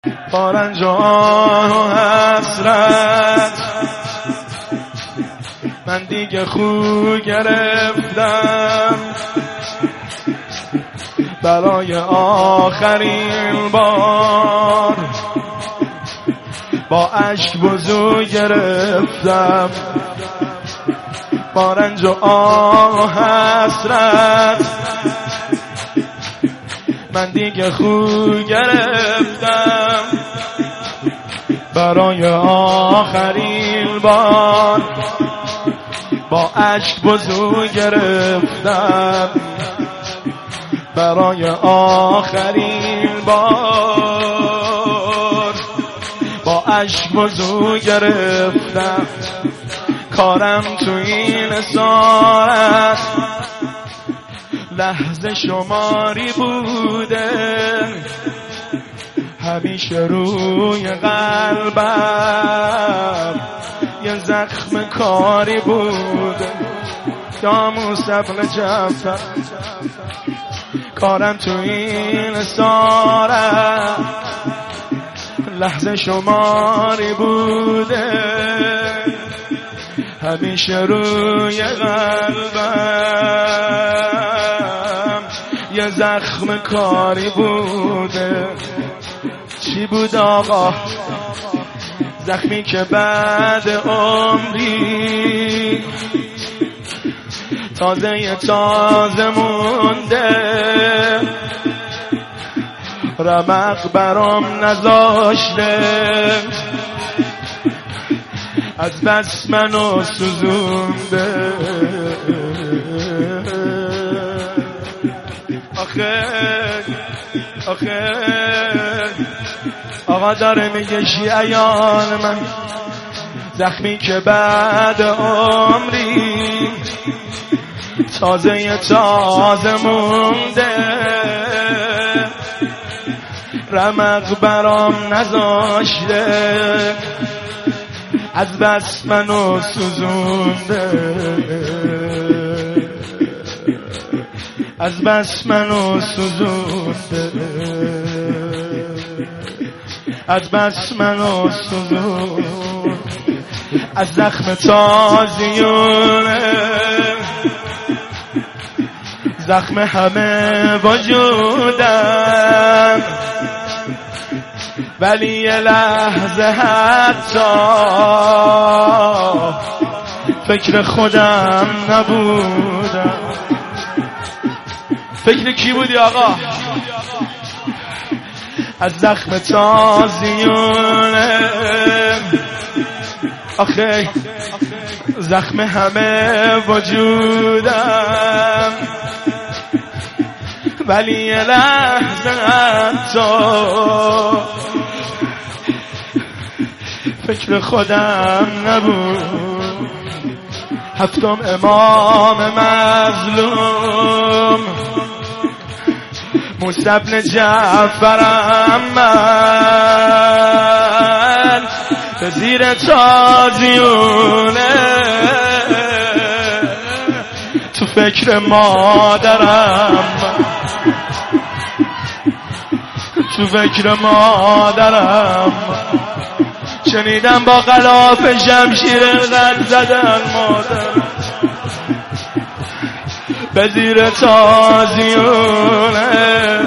پارنج و آه و حسرت من دیگه خو گرفتم برای آخرین بار با اشک وضو گرفتم پارنج و آه و حسرت من دیگه خو گرفتم برای آخرین بار با اشک وضو گرفتم برای آخرین بار با اشک وضو گرفتم کارم تو این اسارت لحظه شماری بوده همیشه روی قلبم یه زخم کاری بوده یا موسی بن جعفر کارم تو این اسارت لحظه شماری بوده همیشه روی قلبم یه زخم کاری بوده چی بود آقا زخمی که بعد عمری تازه مونده رمق برام نذاشته از بس منو سوزونده آخه آقا داره میگه شیعیان من زخمی که بعد عمری تازه مونده رمق برام نذاشته از بس منو سوزونده از بس منو سوزونده از بس منو سوزونده از زخم تازیونه زخم همه وجودم ولی یه لحظه حتی فکر خودم نبودم فکر کی بودی آقا؟ از زخم تازیونه آخه زخم همه وجودم ولی یه لحظه حتی فکر خودم نبود هفتم امام مظلوم موسی بن جعفرم من به زیر تازیونه تو فکر مادرم تو فکر مادرم شنیدم با غلاف شمشیر قد زدن مادر به زیر تازیونه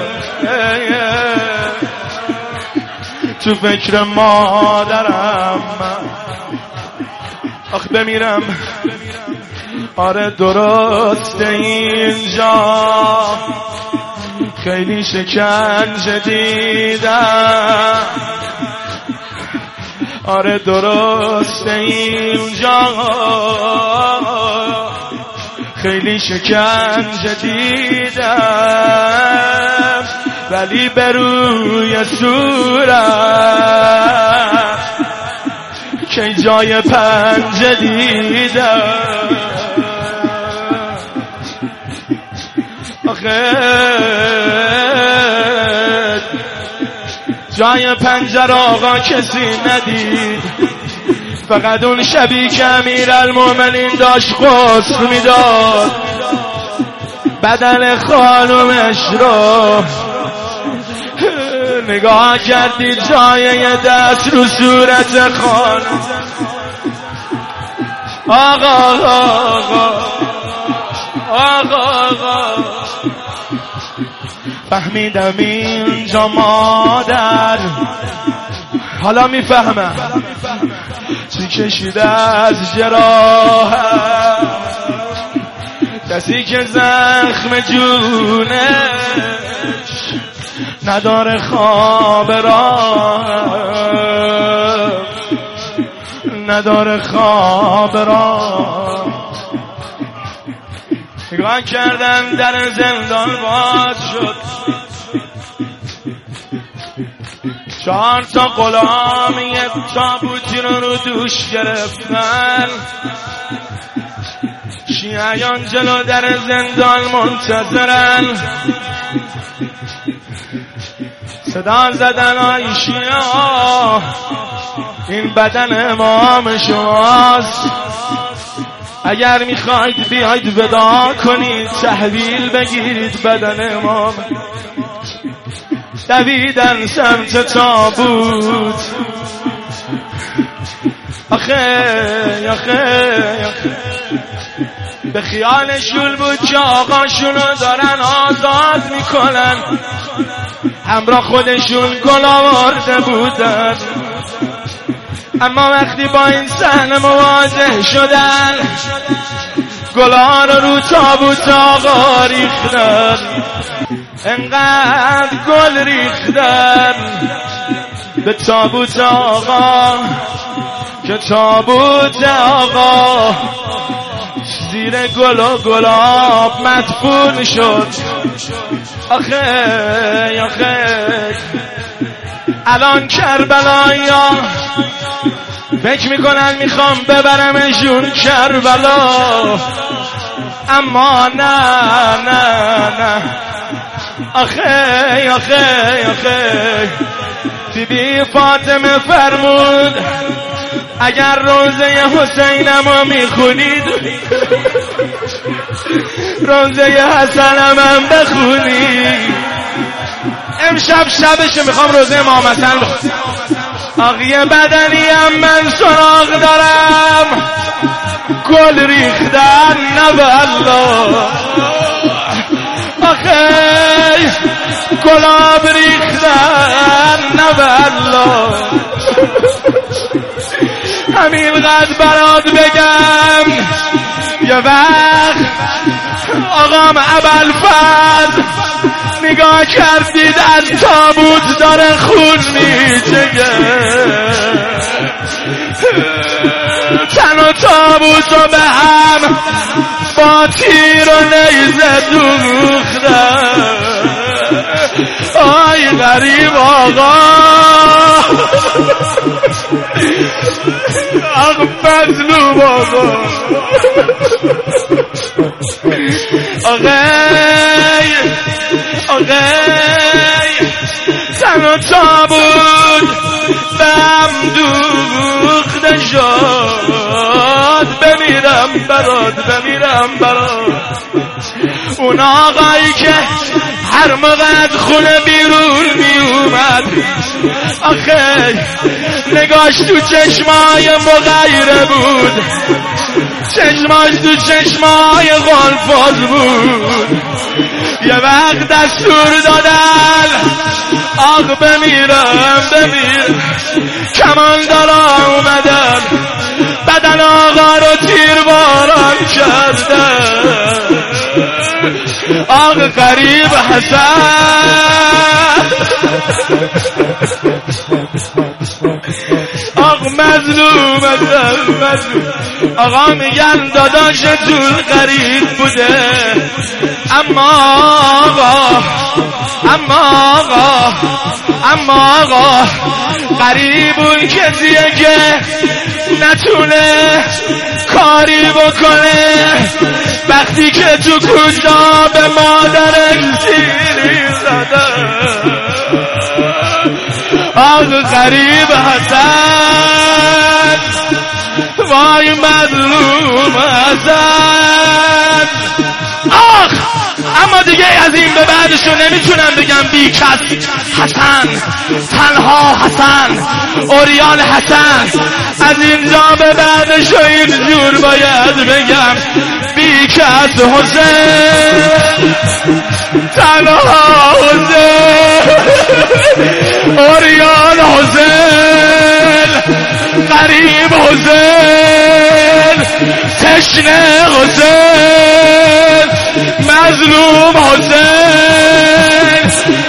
تو فکر مادرم آخ بمیرم آره درسته اینجا خیلی شکنجه دیدم آره درسته اینجا خیلی شکنجه دیدم ولی به روی صورت که جای پنجه دیدم آخه جای پنجه را آقا کسی ندید فقط اون شبی که امیرالمومنین داشت غسل میداد بدن خانومش رو نگاه کردی جای دست رو صورت خان آقا فهمیدم اینجا مادر حالا میفهمم چی کشیده از جراحت کسی که زخم جونش نداره خواب را نگاه کردم در زندان باز شد 4 تا غلام یک تابوتی رو دوش گرفتن شیعیان جلو در زندان منتظرن صدا زدن آی شیعه این بدن امام شماست اگر میخواید بیاید ودا کنید تحویل بگیرید بدن امام دویدن سمت تابوت آخه به خیالشون بود که آقاشونو دارن آزاد میکنن همراه خودشون گل آورده بودن اما وقتی با این صحنه مواجه شدن گلا رو تابوت آقا ریختن انقدر گل ریختن به تابوت آقا که تابوت آقا زیر گل و گلاب مدفون شد آخه الان کربلایی‌ها فکر میکنن میخوام ببرمشون کربلا اما نه آخه بی فاطمه فرمود اگر روزه حسینمو میخونید روزه حسنم هم بخونید امشب شبشه میخوام روزه امام حسن بخونم آقی بدنیم من سراغ دارم گل ریختن نه والله آخه گلاب ریختن نه والله همینقدر برات بگم یه وقت آقام ابوالفضل نگاه کردید از تابوت داره خون میجگه تن و تابوت رو به هم با تیر و نیزه دوختن آی غریب آقا آق مظلوم آقا آقای تن و تابوت بم دوخته شد بمیرم برات اون آقایی که هر موقع خونه بیرون می اومد آخه نگاش تو چشمای مغیره بود چشماش تو چشمای غلفاز بود یه وقت دستور دادن آق بمیرم کمان دارا اومدن بدن آقا رو تیرباران کردن آق غریب حسن آق مظلوم آقا میگن داداشتون غریب بوده اما آقا غریب اون کسیه که نتونه کاری بکنه وقتی که تو کجا به مادرش تیری زده آق غریب حسن وای مظلوم حسن آخ اما دیگه از این به بعدشو نمیتونم بگم بی کس حسن، تنها حسن، اوریان حسن. از اینجا به بعدشو اینجور باید بگم بی کس حسین، تنها حسین، اوریان حسین، غریب حسین، تشنه حسین، مظلوم حسین.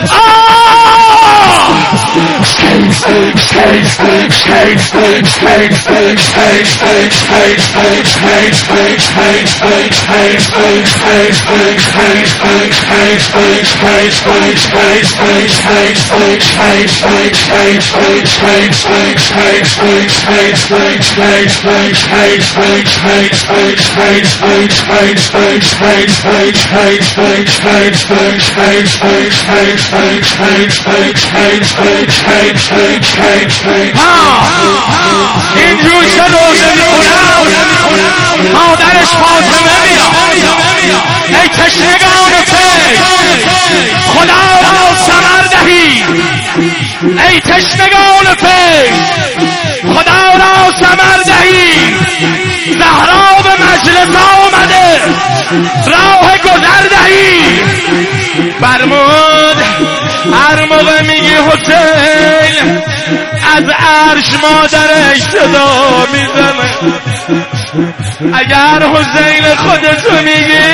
اینجور که روزه میخونم مادرش فاطمه میاد ای تشنگان فیض خدا را ثمر دهی، ای تشنگان فیض خدا را ثمر دهی. زهرا به مجلس آمده راه گذر دهی. فرمود هر موقع میگی حسین از عرش مادرش صدا میزنه. اگر حسین خودتو میگی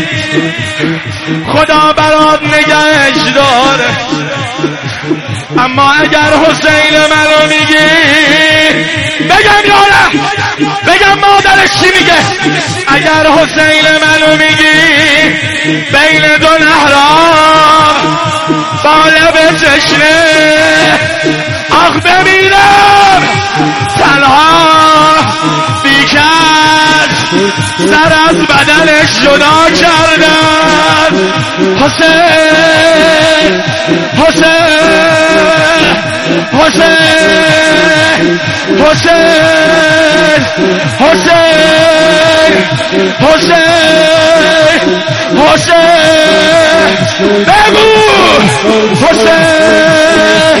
خدا برات نگهش داره، اما اگر حسین منو میگی بگم یارم، بگم مادرش چی میگه. اگر حسین منو میگی بین دو نهران با لب تشنه آخ بمیرم تنها بیکس سر از بدنش جدا کردن. حسین حسین حسین حسین حسین حسین حسین بگو حسین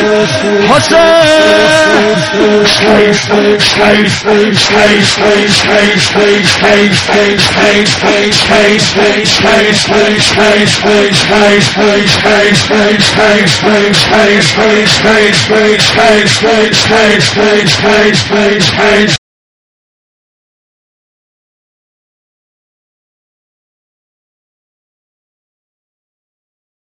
حسین